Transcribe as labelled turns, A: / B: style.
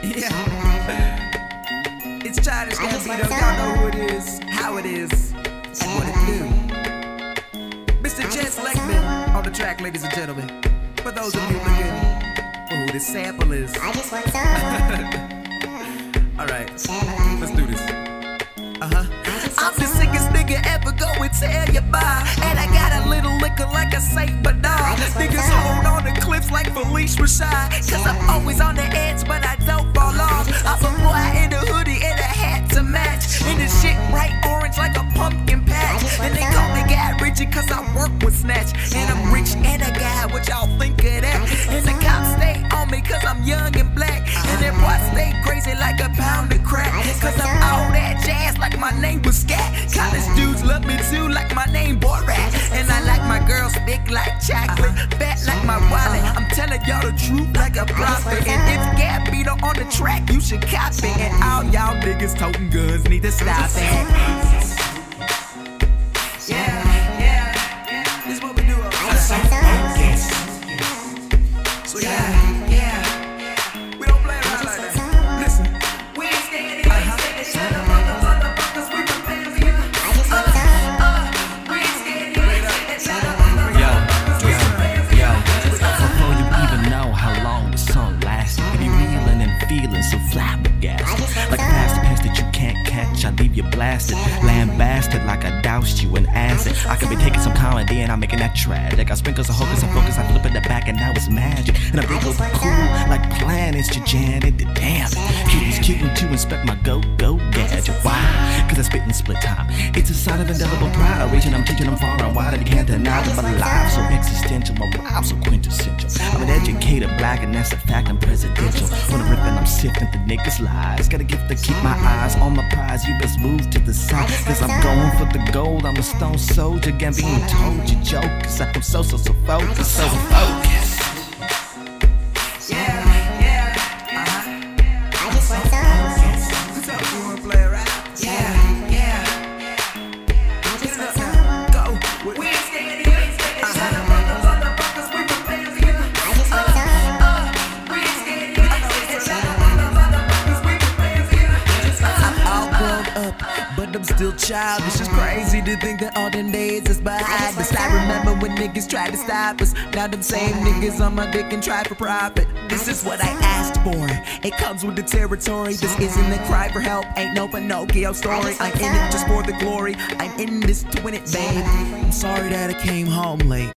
A: Yeah. It's Childish Gambino, y'all know who it is, how it is, and what it do. Mr. Jess Leckman on the track, ladies and gentlemen. For those of you looking for who this sample is.
B: I just want some.
A: Alright, let's do this. I'm the sickest nigga ever go and tell you bye. And I got a little liquor like a Saint Bernard. Niggas hold on the cliffs like Felice Rashad. Cause I'm always on the edge, but I don't fall off. I'm a boy in a hoodie and a hat to match. And the shit bright orange like a pumpkin patch. And they call me Guy Ritchie cause I work with Snatch. And I'm rich and a guy, what y'all think of that? And the cops stay on me cause I'm young and black. And them boys stay crazy like a pound of crack. Cause I'm all that jazz like my name was Scat. College dudes love me too like my name Borat. And I like my girls big like chocolate, fat like my wallet. I'm telling y'all the truth like a prophet. And if Gambino on the track, you should copy. And all y'all niggas toting guns need to stop it. Yeah, yeah, this is what we do all the time. So yeah, we don't play around like that. Listen, we ain't standing, shut up, motherfuckers, we prepare for you. We ain't standing, shut up, motherfuckers, we prepare for you.
C: Before you even know how long the song lasted, you be reeling and feeling so flabbergasted. Like a pass that you can't catch, I leave you blasted, lambasted like I doused you in acid. I could be taking some comedy and I'm making that tragic. I sprinkle some hocus and focus, I flip it the back and now it's magic. And I break over cool like planets to Janet. Damn it, cuties cuting to inspect my go-go gadget. Why? Cause I spit in split time. It's a sign of indelible pride. I'm reaching, I'm teaching, I'm far and wide. And you can't deny that my life so existential, my rhyme so quintessential. I'm an educated black and that's a fact, I'm presidential. When I'm ripping, I'm sifting the niggas' lies. Got a gift to keep my eyes on my prize. You best move to the side, cause I'm going for the gold. I'm a stone soldier, again being told you joke. Cause I'm so focused, so focused.
A: Yeah,
B: I just want some.
A: so you wanna play around? Yeah,
B: I just want some.
A: go. We ain't standing, shut up, motherfuckers, we prepare for you.
B: I just want some.
A: We ain't standing, shut up, motherfuckers, we prepare for you. I'm all grown up, but I'm still childish. It's crazy to think that all them days is behind us. I remember when niggas tried to stop us. Now them same niggas on my dick and try for profit. This is what I asked for. It comes with the territory. This isn't a cry for help. Ain't no Pinocchio story. I'm in it just for the glory. I'm in this to win it, babe. I'm sorry that I came home late.